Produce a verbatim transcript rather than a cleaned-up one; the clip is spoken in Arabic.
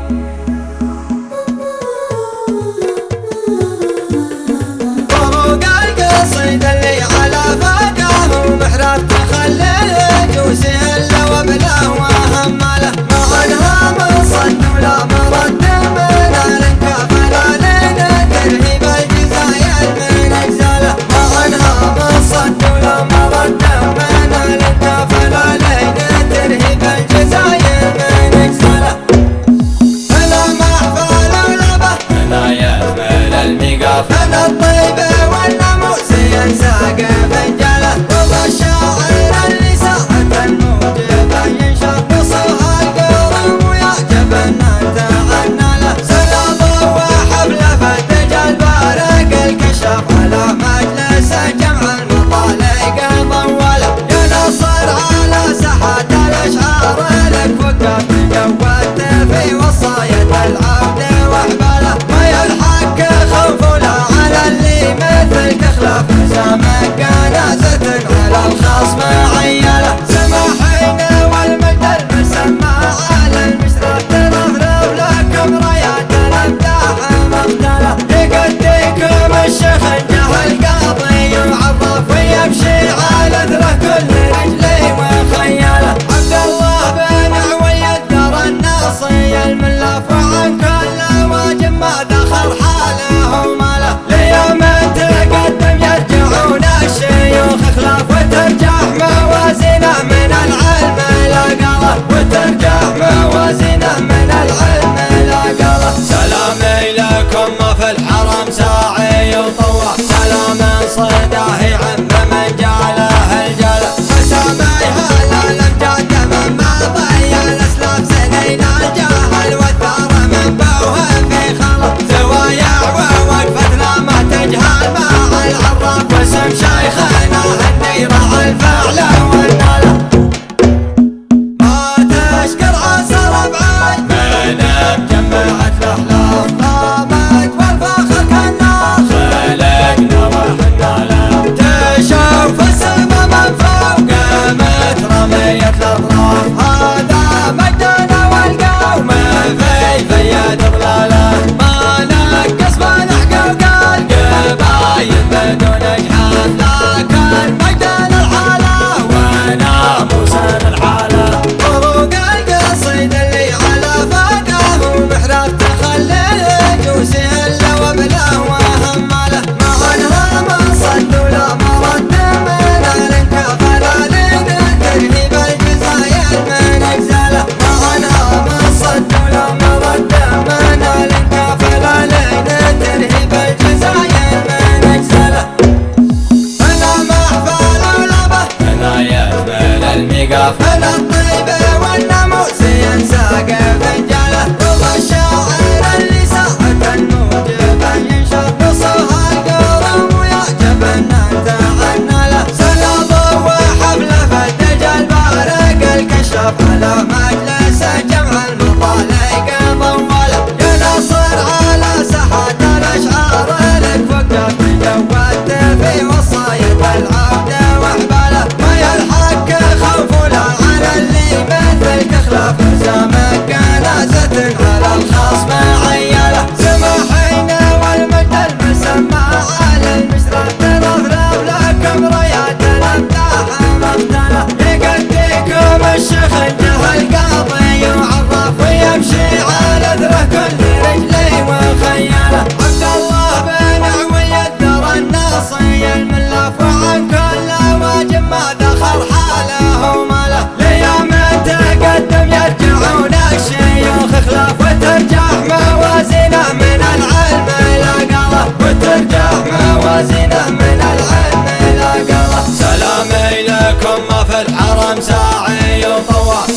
طرق القصيد اللي على فقاه ومحراب تخلل جوسه الا وبله وهمله ما انها من صد ولا مرد من الكفله لين ترهيب الجزاير من اجزاله ما انها من صد ولا مرد من الكفله لين ترهيب الجزاير من اجزاله هلا محفل ولبه هلا يحمل الميقاف هلا الطيب والناموس ينساق فنجاله والله الشاعر اللي ساعة الموجبة ينشاف نصها القرم ويعجب ان تعنى له سلامه وحفله فتج البارق الكشاف على مجلس جمع المطالق طوله يا نصر على ساحات الاشعار لك وقف جودت في وصاية العود واحباله ما يلحق خوف لا على اللي مثلك خلاف حسامك جنازة على الخصم عياله سماحين والمجد المسمى على المشرف تنظرف لكم رايات الامداح مختاله يقديكم الشيخ انجه القاضي وعرف ويمشي على اثره كل رجلي وخياله عبد الله بن عويد دار الناصي الملاف وعن كل واجب ما دخل حاله وماله ليوم تقدم يرجعون الشيوخ خلاف وترجح موازينه من العلم لا قاله وترجح موازينه من العلم لا قاله سلامي لكم ما في الحرم ساعي وطوع سلام صداه عم من جاله الجاله وسامي هلا الامجاد من ما ضيع الاسلاف سنين الجهل والثار من بوه في خلط زوايا ووقفتنا ما تجهل مع العراف واسم شيخنا النيرة الفعل والناله ما تشكر عصر بعد من مجمعت الاحلام قامت والفخر كالنار خلقنا وحنا له تشوف السما من فوق مترمية الاطراف هذا مجدنا والقوم في فيد ظلاله ما نقص ما نحقق القبايل بدون اجحاف لكن مجدنا الحاله وناموسنا الحاله طرق القصيد اللي على فقاه ومحراب تخلل جوسه الا وبله وهمله ما انها من صد ولا مرد من الكفله لين ترهيب الجزاير من اجزاله ما انها من صد ولا مرد من الكفله لين ترهيب الجزاير من اجزاله هلا محفل ولبه هلا يحمل الميقاف هلا الطيب والناموس ينساق فنجاله والله الشاعر اللي ساعة الموجبة ينشاف نصها القرم ويعجب ان تعنى له سلامه وحفله فتج البارق الكشاف على مجلس جمع المطالق طوله يا نصر على ساحات الاشعار لك وقف جودت في وصاية العود واحباله ما يلحق خوف لا على اللي مثلك خلاف حسامك جنازة على الخصم عياله سماحين والمجد المسمى على المشرف تنظرف لكم رايات الامداح مختاله يقديكم الشيخ انجه القاضي وعرف ويمشي على اثره كل رجلي وخياله عبد الله بن عويد دار الناصي الملاف وعن كل واجب ما دخل حاله وماله ليوم تقدم يرجعون الشيوخ خلاف وترجح موازينه من العلم لا قاله وترجح موازينه من العلم لا قاله سلامي لكم ما في الحرم ساعي وطوع